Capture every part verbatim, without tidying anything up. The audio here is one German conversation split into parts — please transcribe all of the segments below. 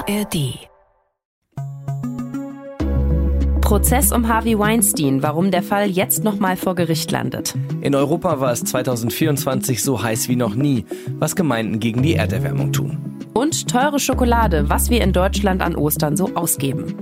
A R D. Prozess um Harvey Weinstein, warum der Fall jetzt nochmal vor Gericht landet. In Europa war es zweitausendvierundzwanzig so heiß wie noch nie, was Gemeinden gegen die Erderwärmung tun. Und teure Schokolade, was wir in Deutschland an Ostern so ausgeben.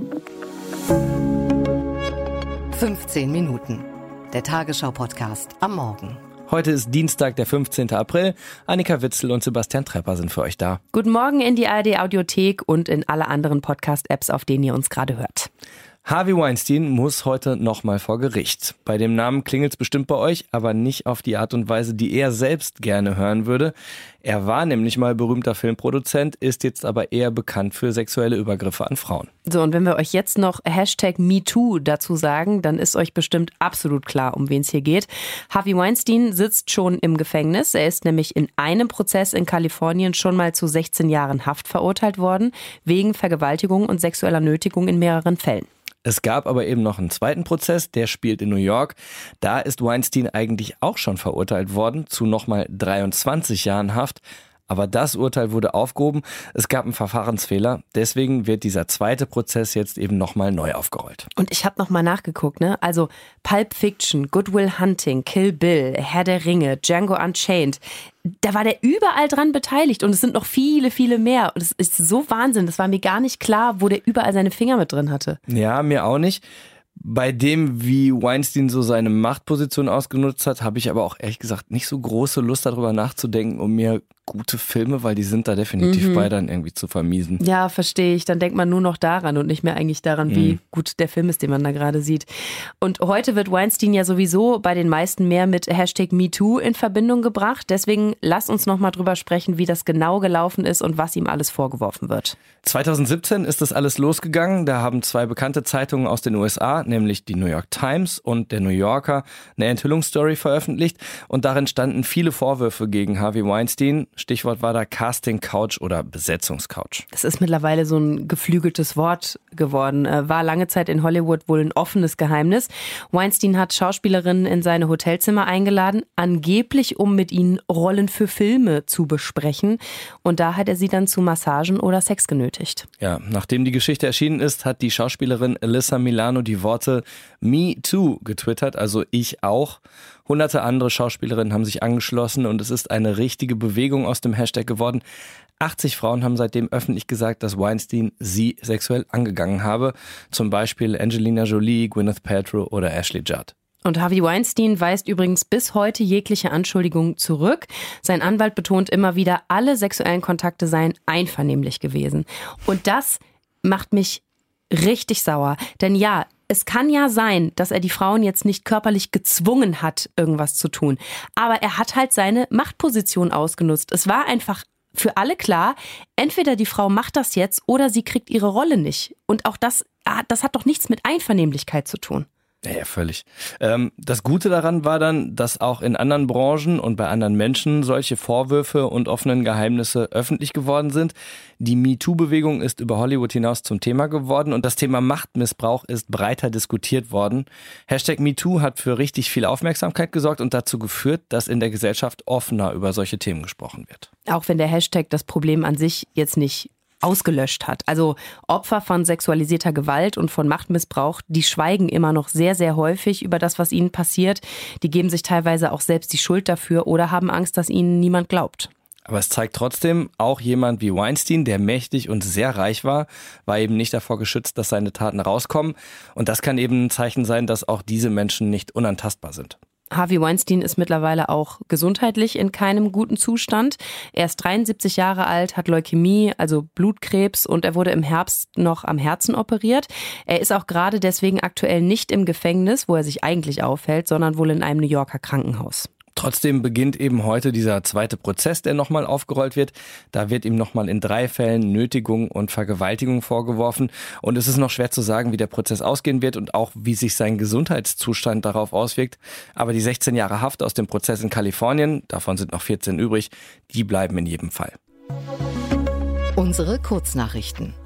fünfzehn Minuten. Der Tagesschau-Podcast am Morgen. Heute ist Dienstag, der fünfzehnten April. Annika Witzel und Sebastian Trepper sind für euch da. Guten Morgen in die A R D-Audiothek und in alle anderen Podcast-Apps, auf denen ihr uns gerade hört. Harvey Weinstein muss heute nochmal vor Gericht. Bei dem Namen klingelt's bestimmt bei euch, aber nicht auf die Art und Weise, die er selbst gerne hören würde. Er war nämlich mal berühmter Filmproduzent, ist jetzt aber eher bekannt für sexuelle Übergriffe an Frauen. So, und wenn wir euch jetzt noch Hashtag MeToo dazu sagen, dann ist euch bestimmt absolut klar, um wen es hier geht. Harvey Weinstein sitzt schon im Gefängnis. Er ist nämlich in einem Prozess in Kalifornien schon mal zu sechzehn Jahren Haft verurteilt worden, wegen Vergewaltigung und sexueller Nötigung in mehreren Fällen. Es gab aber eben noch einen zweiten Prozess, der spielt in New York. Da ist Weinstein eigentlich auch schon verurteilt worden zu nochmal dreiundzwanzig Jahren Haft. Aber das Urteil wurde aufgehoben. Es gab einen Verfahrensfehler. Deswegen wird dieser zweite Prozess jetzt eben nochmal neu aufgerollt. Und ich habe nochmal nachgeguckt, ne? Also Pulp Fiction, Good Will Hunting, Kill Bill, Herr der Ringe, Django Unchained. Da war der überall dran beteiligt und es sind noch viele, viele mehr. Und es ist so Wahnsinn. Das war mir gar nicht klar, wo der überall seine Finger mit drin hatte. Ja, mir auch nicht. Bei dem, wie Weinstein so seine Machtposition ausgenutzt hat, habe ich aber auch ehrlich gesagt nicht so große Lust darüber nachzudenken, um mir gute Filme, weil die sind da definitiv mhm. bei dann irgendwie zu vermiesen. Ja, verstehe ich. Dann denkt man nur noch daran und nicht mehr eigentlich daran, mhm. wie gut der Film ist, den man da gerade sieht. Und heute wird Weinstein ja sowieso bei den meisten mehr mit Hashtag MeToo in Verbindung gebracht. Deswegen lass uns noch mal drüber sprechen, wie das genau gelaufen ist und was ihm alles vorgeworfen wird. zweitausendsiebzehn ist das alles losgegangen. Da haben zwei bekannte Zeitungen aus den U S A, nämlich die New York Times und der New Yorker, eine Enthüllungsstory veröffentlicht. Und darin standen viele Vorwürfe gegen Harvey Weinstein. Stichwort war da Casting Couch oder Besetzungscouch. Das ist mittlerweile so ein geflügeltes Wort geworden. War lange Zeit in Hollywood wohl ein offenes Geheimnis. Weinstein hat Schauspielerinnen in seine Hotelzimmer eingeladen, angeblich um mit ihnen Rollen für Filme zu besprechen. Und da hat er sie dann zu Massagen oder Sex genötigt. Ja, nachdem die Geschichte erschienen ist, hat die Schauspielerin Alyssa Milano die Worte Me Too getwittert, also ich auch. Hunderte andere Schauspielerinnen haben sich angeschlossen und es ist eine richtige Bewegung aus dem Hashtag geworden. achtzig Frauen haben seitdem öffentlich gesagt, dass Weinstein sie sexuell angegangen habe. Zum Beispiel Angelina Jolie, Gwyneth Paltrow oder Ashley Judd. Und Harvey Weinstein weist übrigens bis heute jegliche Anschuldigungen zurück. Sein Anwalt betont immer wieder, alle sexuellen Kontakte seien einvernehmlich gewesen. Und das macht mich richtig sauer. Denn ja, es kann ja sein, dass er die Frauen jetzt nicht körperlich gezwungen hat, irgendwas zu tun. Aber er hat halt seine Machtposition ausgenutzt. Es war einfach für alle klar, entweder die Frau macht das jetzt oder sie kriegt ihre Rolle nicht. Und auch das, das hat doch nichts mit Einvernehmlichkeit zu tun. Ja, ja, völlig. Ähm, das Gute daran war dann, dass auch in anderen Branchen und bei anderen Menschen solche Vorwürfe und offenen Geheimnisse öffentlich geworden sind. Die MeToo-Bewegung ist über Hollywood hinaus zum Thema geworden und das Thema Machtmissbrauch ist breiter diskutiert worden. Hashtag MeToo hat für richtig viel Aufmerksamkeit gesorgt und dazu geführt, dass in der Gesellschaft offener über solche Themen gesprochen wird. Auch wenn der Hashtag das Problem an sich jetzt nicht ausgelöscht hat. Also Opfer von sexualisierter Gewalt und von Machtmissbrauch, die schweigen immer noch sehr, sehr häufig über das, was ihnen passiert. Die geben sich teilweise auch selbst die Schuld dafür oder haben Angst, dass ihnen niemand glaubt. Aber es zeigt trotzdem, auch jemand wie Weinstein, der mächtig und sehr reich war, war eben nicht davor geschützt, dass seine Taten rauskommen. Und das kann eben ein Zeichen sein, dass auch diese Menschen nicht unantastbar sind. Harvey Weinstein ist mittlerweile auch gesundheitlich in keinem guten Zustand. Er ist dreiundsiebzig Jahre alt, hat Leukämie, also Blutkrebs, und er wurde im Herbst noch am Herzen operiert. Er ist auch gerade deswegen aktuell nicht im Gefängnis, wo er sich eigentlich aufhält, sondern wohl in einem New Yorker Krankenhaus. Trotzdem beginnt eben heute dieser zweite Prozess, der nochmal aufgerollt wird. Da wird ihm nochmal in drei Fällen Nötigung und Vergewaltigung vorgeworfen. Und es ist noch schwer zu sagen, wie der Prozess ausgehen wird und auch, wie sich sein Gesundheitszustand darauf auswirkt. Aber die sechzehn Jahre Haft aus dem Prozess in Kalifornien, davon sind noch vierzehn übrig, die bleiben in jedem Fall. Unsere Kurznachrichten.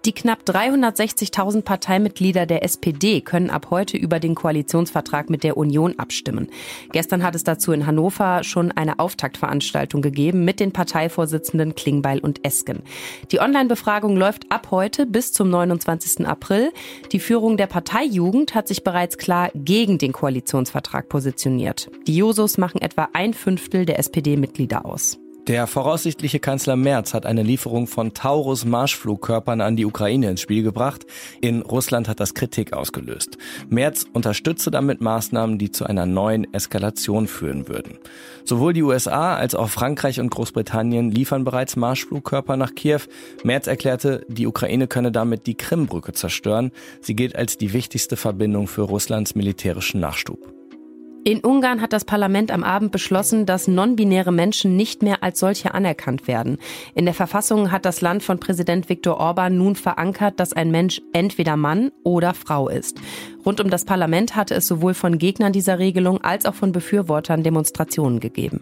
Die knapp dreihundertsechzigtausend Parteimitglieder der S P D können ab heute über den Koalitionsvertrag mit der Union abstimmen. Gestern hat es dazu in Hannover schon eine Auftaktveranstaltung gegeben mit den Parteivorsitzenden Klingbeil und Esken. Die Online-Befragung läuft ab heute bis zum neunundzwanzigsten April. Die Führung der Parteijugend hat sich bereits klar gegen den Koalitionsvertrag positioniert. Die Jusos machen etwa ein Fünftel der S P D-Mitglieder aus. Der voraussichtliche Kanzler Merz hat eine Lieferung von Taurus-Marschflugkörpern an die Ukraine ins Spiel gebracht. In Russland hat das Kritik ausgelöst. Merz unterstütze damit Maßnahmen, die zu einer neuen Eskalation führen würden. Sowohl die U S A als auch Frankreich und Großbritannien liefern bereits Marschflugkörper nach Kiew. Merz erklärte, die Ukraine könne damit die Krimbrücke zerstören. Sie gilt als die wichtigste Verbindung für Russlands militärischen Nachschub. In Ungarn hat das Parlament am Abend beschlossen, dass non-binäre Menschen nicht mehr als solche anerkannt werden. In der Verfassung hat das Land von Präsident Viktor Orban nun verankert, dass ein Mensch entweder Mann oder Frau ist. Rund um das Parlament hatte es sowohl von Gegnern dieser Regelung als auch von Befürwortern Demonstrationen gegeben.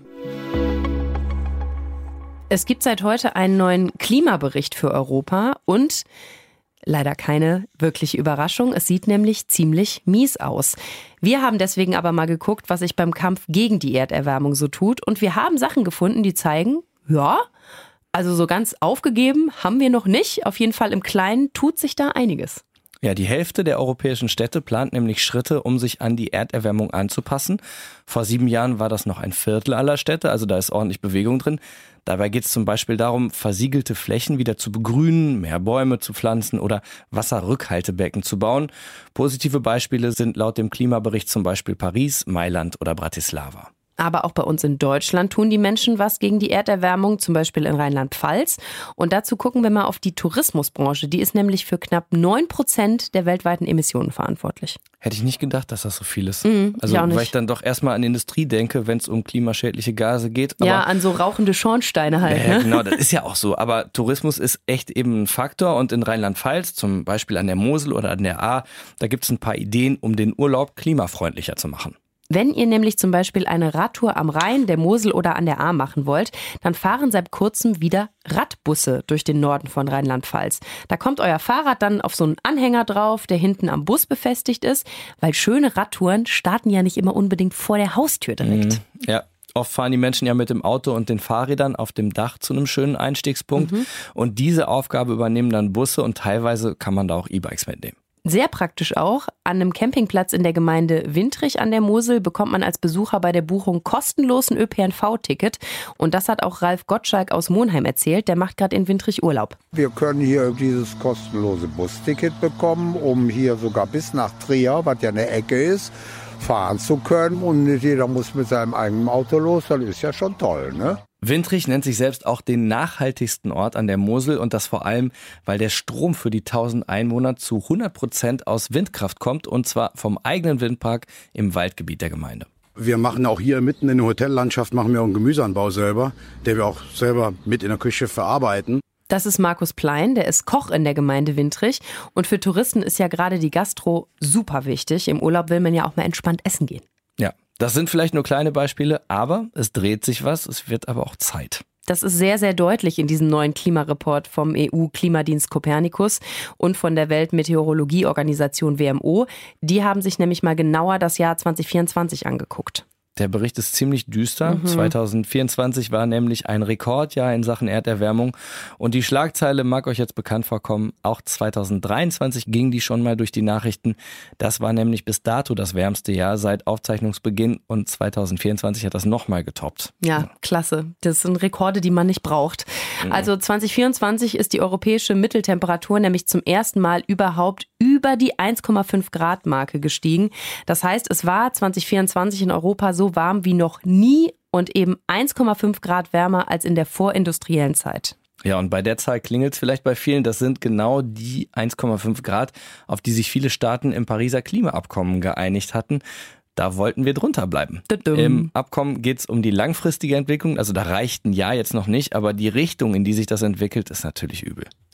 Es gibt seit heute einen neuen Klimabericht für Europa und leider keine wirkliche Überraschung. Es sieht nämlich ziemlich mies aus. Wir haben deswegen aber mal geguckt, was sich beim Kampf gegen die Erderwärmung so tut. Und wir haben Sachen gefunden, die zeigen, ja, also so ganz aufgegeben haben wir noch nicht. Auf jeden Fall im Kleinen tut sich da einiges. Ja, die Hälfte der europäischen Städte plant nämlich Schritte, um sich an die Erderwärmung anzupassen. Vor sieben Jahren war das noch ein Viertel aller Städte, also da ist ordentlich Bewegung drin. Dabei geht es zum Beispiel darum, versiegelte Flächen wieder zu begrünen, mehr Bäume zu pflanzen oder Wasserrückhaltebecken zu bauen. Positive Beispiele sind laut dem Klimabericht zum Beispiel Paris, Mailand oder Bratislava. Aber auch bei uns in Deutschland tun die Menschen was gegen die Erderwärmung, zum Beispiel in Rheinland-Pfalz. Und dazu gucken wir mal auf die Tourismusbranche. Die ist nämlich für knapp neun Prozent der weltweiten Emissionen verantwortlich. Hätte ich nicht gedacht, dass das so viel ist. Mm, also, ich auch nicht. Weil ich dann doch erstmal an Industrie denke, wenn es um klimaschädliche Gase geht. Aber ja, an so rauchende Schornsteine halt. Ja, ne? genau, das ist ja auch so. Aber Tourismus ist echt eben ein Faktor. Und in Rheinland-Pfalz, zum Beispiel an der Mosel oder an der Ahr, da gibt es ein paar Ideen, um den Urlaub klimafreundlicher zu machen. Wenn ihr nämlich zum Beispiel eine Radtour am Rhein, der Mosel oder an der Ahr machen wollt, dann fahren seit kurzem wieder Radbusse durch den Norden von Rheinland-Pfalz. Da kommt euer Fahrrad dann auf so einen Anhänger drauf, der hinten am Bus befestigt ist, weil schöne Radtouren starten ja nicht immer unbedingt vor der Haustür direkt. Mhm, ja. Oft fahren die Menschen ja mit dem Auto und den Fahrrädern auf dem Dach zu einem schönen Einstiegspunkt. Mhm. Und diese Aufgabe übernehmen dann Busse und teilweise kann man da auch E-Bikes mitnehmen. Sehr praktisch auch. An einem Campingplatz in der Gemeinde Wintrich an der Mosel bekommt man als Besucher bei der Buchung kostenlos ein Ö P N V-Ticket. Und das hat auch Ralf Gottschalk aus Monheim erzählt. Der macht gerade in Wintrich Urlaub. Wir können hier dieses kostenlose Busticket bekommen, um hier sogar bis nach Trier, was ja eine Ecke ist, fahren zu können. Und nicht jeder muss mit seinem eigenen Auto los. Das ist ja schon toll, ne? Wintrich nennt sich selbst auch den nachhaltigsten Ort an der Mosel und das vor allem, weil der Strom für die tausend Einwohner zu hundert Prozent aus Windkraft kommt und zwar vom eigenen Windpark im Waldgebiet der Gemeinde. Wir machen auch hier mitten in der Hotellandschaft machen wir auch einen Gemüseanbau selber, der wir auch selber mit in der Küche verarbeiten. Das ist Markus Plein, der ist Koch in der Gemeinde Wintrich und für Touristen ist ja gerade die Gastro super wichtig. Im Urlaub will man ja auch mal entspannt essen gehen. Ja. Das sind vielleicht nur kleine Beispiele, aber es dreht sich was, es wird aber auch Zeit. Das ist sehr, sehr deutlich in diesem neuen Klimareport vom E U-Klimadienst Copernicus und von der Weltmeteorologieorganisation W M O. Die haben sich nämlich mal genauer das Jahr zwanzig vierundzwanzig angeguckt. Der Bericht ist ziemlich düster. Mhm. zwanzig vierundzwanzig war nämlich ein Rekordjahr in Sachen Erderwärmung. Und die Schlagzeile mag euch jetzt bekannt vorkommen. Auch zwanzig dreiundzwanzig ging die schon mal durch die Nachrichten. Das war nämlich bis dato das wärmste Jahr seit Aufzeichnungsbeginn. Und zwanzig vierundzwanzig hat das nochmal getoppt. Ja, klasse. Das sind Rekorde, die man nicht braucht. Mhm. Also zwanzig vierundzwanzig ist die europäische Mitteltemperatur nämlich zum ersten Mal überhaupt über die eins Komma fünf Grad Marke gestiegen. Das heißt, es war zwanzig vierundzwanzig in Europa so warm wie noch nie und eben eins Komma fünf Grad wärmer als in der vorindustriellen Zeit. Ja, und bei der Zahl klingelt es vielleicht bei vielen. Das sind genau die eins Komma fünf Grad, auf die sich viele Staaten im Pariser Klimaabkommen geeinigt hatten. Da wollten wir drunter bleiben. Dudum. Im Abkommen geht es um die langfristige Entwicklung. Also da reicht ein Jahr jetzt noch nicht, aber die Richtung, in die sich das entwickelt, ist natürlich übel.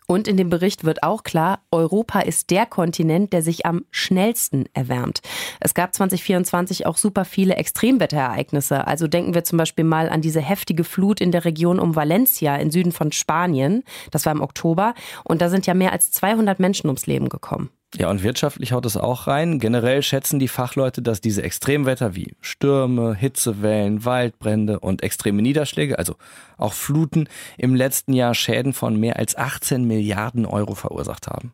Und in dem Bericht wird auch klar, Europa ist der Kontinent, der sich am schnellsten erwärmt. Es gab zwanzig vierundzwanzig auch super viele Extremwetterereignisse. Also denken wir zum Beispiel mal an diese heftige Flut in der Region um Valencia im Süden von Spanien. Das war im Oktober. Und da sind ja mehr als zweihundert Menschen ums Leben gekommen. Ja, und wirtschaftlich haut es auch rein. Generell schätzen die Fachleute, dass diese Extremwetter wie Stürme, Hitzewellen, Waldbrände und extreme Niederschläge, also auch Fluten, im letzten Jahr Schäden von mehr als achtzehn Milliarden Euro verursacht haben.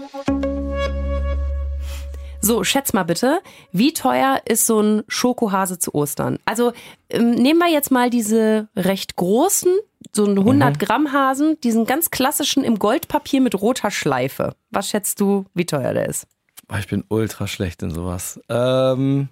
So, schätz mal bitte, wie teuer ist so ein Schokohase zu Ostern? Also ähm, nehmen wir jetzt mal diese recht großen, so einen hundert Gramm Hasen, diesen ganz klassischen im Goldpapier mit roter Schleife. Was schätzt du, wie teuer der ist? Ich bin ultra schlecht in sowas. Ähm,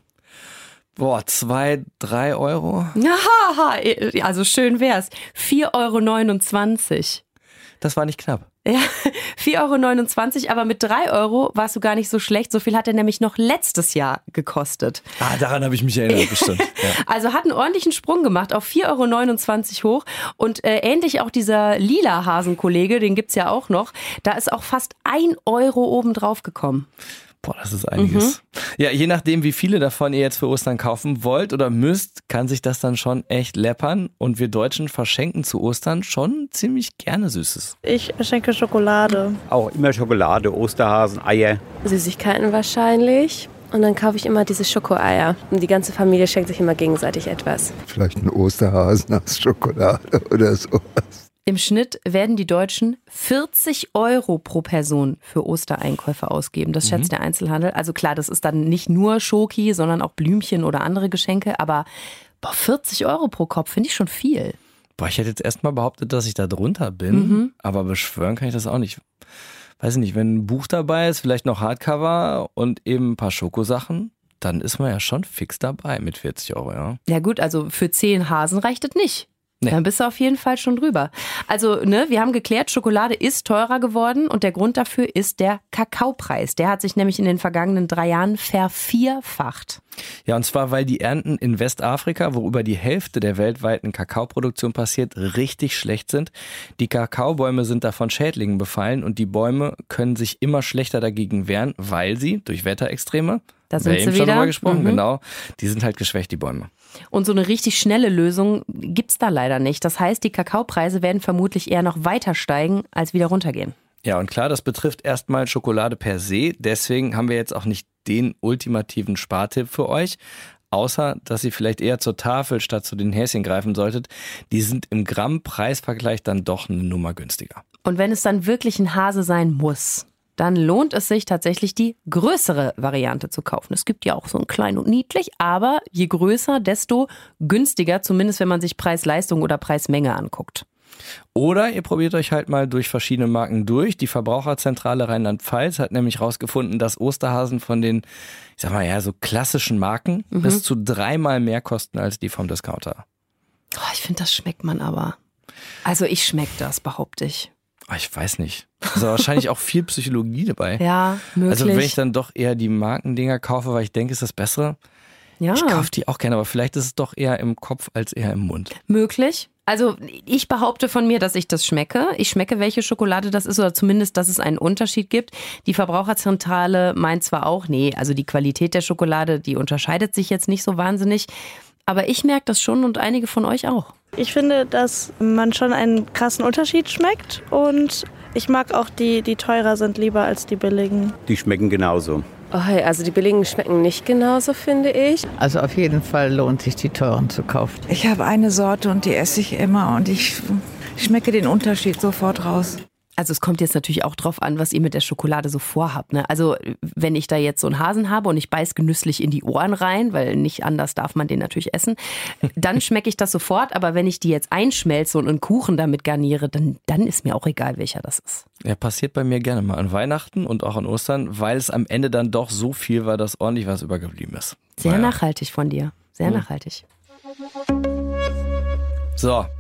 boah, zwei, drei Euro? Aha, also schön wär's. vier Euro neunundzwanzig. Das war nicht knapp. Ja, vier Euro neunundzwanzig, aber mit drei Euro warst du gar nicht so schlecht. So viel hat er nämlich noch letztes Jahr gekostet. Ah, daran habe ich mich erinnert, bestimmt. Ja. Also hat einen ordentlichen Sprung gemacht, auf vier Euro neunundzwanzig hoch. Und äh, ähnlich auch dieser lila Hasenkollege, den gibt's ja auch noch, da ist auch fast ein Euro oben drauf gekommen. Boah, das ist einiges. Mhm. Ja, je nachdem, wie viele davon ihr jetzt für Ostern kaufen wollt oder müsst, kann sich das dann schon echt läppern. Und wir Deutschen verschenken zu Ostern schon ziemlich gerne Süßes. Ich schenke Schokolade. Auch immer Schokolade, Osterhasen, Eier. Süßigkeiten wahrscheinlich. Und dann kaufe ich immer diese Schokoeier. Und die ganze Familie schenkt sich immer gegenseitig etwas. Vielleicht ein Osterhasen aus Schokolade oder sowas. Im Schnitt werden die Deutschen vierzig Euro pro Person für Ostereinkäufe ausgeben. Das schätzt mhm. der Einzelhandel. Also klar, das ist dann nicht nur Schoki, sondern auch Blümchen oder andere Geschenke. Aber boah, vierzig Euro pro Kopf finde ich schon viel. Boah, ich hätte jetzt erstmal behauptet, dass ich da drunter bin. Mhm. Aber beschwören kann ich das auch nicht. Weiß ich nicht, wenn ein Buch dabei ist, vielleicht noch Hardcover und eben ein paar Schokosachen, dann ist man ja schon fix dabei mit vierzig Euro. Ja, ja gut, also für zehn Hasen reicht es nicht. Nee. Dann bist du auf jeden Fall schon drüber. Also, ne, wir haben geklärt, Schokolade ist teurer geworden und der Grund dafür ist der Kakaopreis. Der hat sich nämlich in den vergangenen drei Jahren vervierfacht. Ja, und zwar, weil die Ernten in Westafrika, wo über die Hälfte der weltweiten Kakaoproduktion passiert, richtig schlecht sind. Die Kakaobäume sind davon Schädlingen befallen und die Bäume können sich immer schlechter dagegen wehren, weil sie durch Wetterextreme, da sind wir sie eben wieder. schon drüber gesprochen, mhm. genau, die sind halt geschwächt, die Bäume. Und so eine richtig schnelle Lösung gibt's da leider nicht. Das heißt, die Kakaopreise werden vermutlich eher noch weiter steigen, als wieder runtergehen. Ja, und klar, das betrifft erstmal Schokolade per se. Deswegen haben wir jetzt auch nicht den ultimativen Spartipp für euch. Außer, dass ihr vielleicht eher zur Tafel statt zu den Häschen greifen solltet. Die sind im Gramm-Preisvergleich dann doch eine Nummer günstiger. Und wenn es dann wirklich ein Hase sein muss, dann lohnt es sich tatsächlich, die größere Variante zu kaufen. Es gibt ja auch so ein klein und niedlich, aber je größer, desto günstiger, zumindest wenn man sich Preis-Leistung oder Preis-Menge anguckt. Oder ihr probiert euch halt mal durch verschiedene Marken durch. Die Verbraucherzentrale Rheinland-Pfalz hat nämlich rausgefunden, dass Osterhasen von den, ich sag mal ja, so klassischen Marken mhm. bis zu dreimal mehr kosten als die vom Discounter. Oh, ich finde, das schmeckt man aber. Also ich schmeck das, behaupte ich. Ich weiß nicht. Also wahrscheinlich auch viel Psychologie dabei. Ja, möglich. Also wenn ich dann doch eher die Markendinger kaufe, weil ich denke, ist das Bessere. Ja. Ich kaufe die auch gerne, aber vielleicht ist es doch eher im Kopf als eher im Mund. Möglich. Also ich behaupte von mir, dass ich das schmecke. Ich schmecke, welche Schokolade das ist oder zumindest, dass es einen Unterschied gibt. Die Verbraucherzentrale meint zwar auch, nee, also die Qualität der Schokolade, die unterscheidet sich jetzt nicht so wahnsinnig. Aber ich merke das schon und einige von euch auch. Ich finde, dass man schon einen krassen Unterschied schmeckt und ich mag auch die, die teurer sind, lieber als die billigen. Die schmecken genauso. Oh, also die billigen schmecken nicht genauso, finde ich. Also auf jeden Fall lohnt sich, die teuren zu kaufen. Ich habe eine Sorte und die esse ich immer und ich schmecke den Unterschied sofort raus. Also es kommt jetzt natürlich auch drauf an, was ihr mit der Schokolade so vorhabt. Ne? Also wenn ich da jetzt so einen Hasen habe und ich beiß genüsslich in die Ohren rein, weil nicht anders darf man den natürlich essen, dann schmecke ich das sofort. Aber wenn ich die jetzt einschmelze und einen Kuchen damit garniere, dann, dann ist mir auch egal, welcher das ist. Ja, passiert bei mir gerne mal an Weihnachten und auch an Ostern, weil es am Ende dann doch so viel war, dass ordentlich was übergeblieben ist. Sehr naja. nachhaltig von dir. Sehr hm. nachhaltig. So,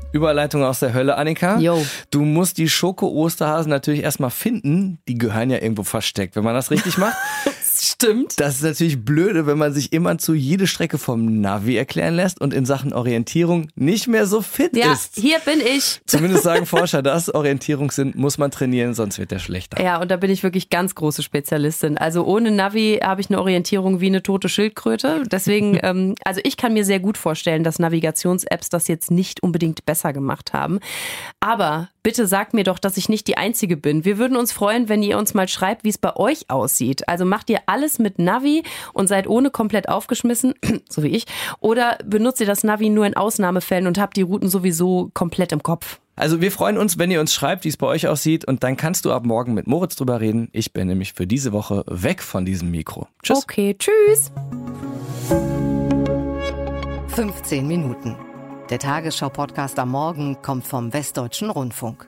Überleitung aus der Hölle, Annika. Jo. Du musst die Schoko-Osterhasen natürlich erstmal finden. Die gehören ja irgendwo versteckt, wenn man das richtig macht. Stimmt. Das ist natürlich blöde, wenn man sich immer zu jede Strecke vom Navi erklären lässt und in Sachen Orientierung nicht mehr so fit ja, ist. Hier bin ich. Zumindest sagen Forscher das. Orientierungssinn muss man trainieren, sonst wird der schlechter. Ja, und da bin ich wirklich ganz große Spezialistin. Also ohne Navi habe ich eine Orientierung wie eine tote Schildkröte. Deswegen, ähm, also ich kann mir sehr gut vorstellen, dass Navigations-Apps das jetzt nicht unbedingt besser gemacht haben. Aber bitte sagt mir doch, dass ich nicht die Einzige bin. Wir würden uns freuen, wenn ihr uns mal schreibt, wie es bei euch aussieht. Also macht ihr alles mit Navi und seid ohne komplett aufgeschmissen, so wie ich, oder benutzt ihr das Navi nur in Ausnahmefällen und habt die Routen sowieso komplett im Kopf? Also wir freuen uns, wenn ihr uns schreibt, wie es bei euch aussieht, und dann kannst du ab morgen mit Moritz drüber reden. Ich bin nämlich für diese Woche weg von diesem Mikro. Tschüss. Okay, tschüss. fünfzehn Minuten. Der Tagesschau-Podcast am Morgen kommt vom Westdeutschen Rundfunk.